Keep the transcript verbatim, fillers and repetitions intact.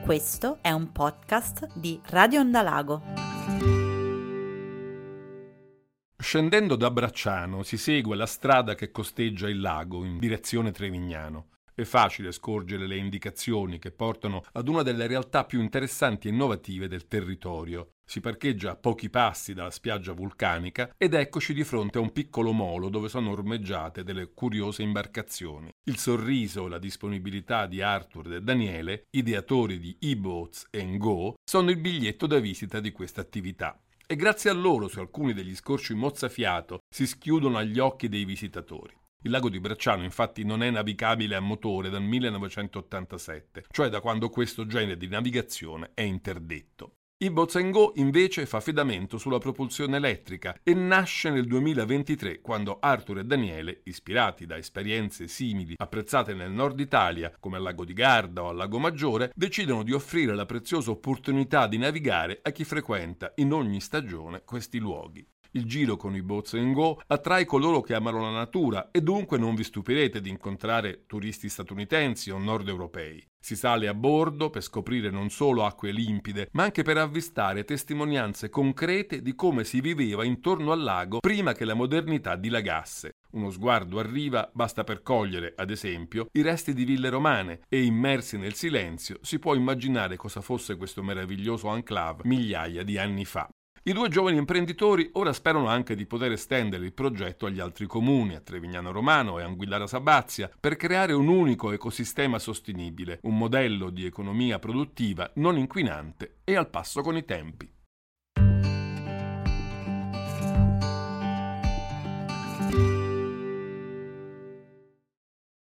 Questo è un podcast di Radio Ondalago. Scendendo da Bracciano si segue la strada che costeggia il lago in direzione Trevignano. È facile scorgere le indicazioni che portano ad una delle realtà più interessanti e innovative del territorio. Si parcheggia a pochi passi dalla spiaggia vulcanica ed eccoci di fronte a un piccolo molo dove sono ormeggiate delle curiose imbarcazioni. Il sorriso e la disponibilità di Arthur e Daniele, ideatori di eBoats and Go, sono il biglietto da visita di questa attività. E grazie a loro su alcuni degli scorci mozzafiato si schiudono agli occhi dei visitatori. Il lago di Bracciano infatti non è navigabile a motore dal millenovecentottantasette, cioè da quando questo genere di navigazione è interdetto. eBoats and Go invece fa affidamento sulla propulsione elettrica e nasce nel duemilaventitré quando Arthur e Daniele, ispirati da esperienze simili apprezzate nel nord Italia come al lago di Garda o al lago Maggiore, decidono di offrire la preziosa opportunità di navigare a chi frequenta in ogni stagione questi luoghi. Il giro con eBoats and Go attrae coloro che amano la natura e dunque non vi stupirete di incontrare turisti statunitensi o nord europei. Si sale a bordo per scoprire non solo acque limpide, ma anche per avvistare testimonianze concrete di come si viveva intorno al lago prima che la modernità dilagasse. Uno sguardo a riva basta per cogliere, ad esempio, i resti di ville romane e, immersi nel silenzio, si può immaginare cosa fosse questo meraviglioso enclave migliaia di anni fa. I due giovani imprenditori ora sperano anche di poter estendere il progetto agli altri comuni, a Trevignano Romano e Anguillara Sabazia, per creare un unico ecosistema sostenibile, un modello di economia produttiva non inquinante e al passo con i tempi.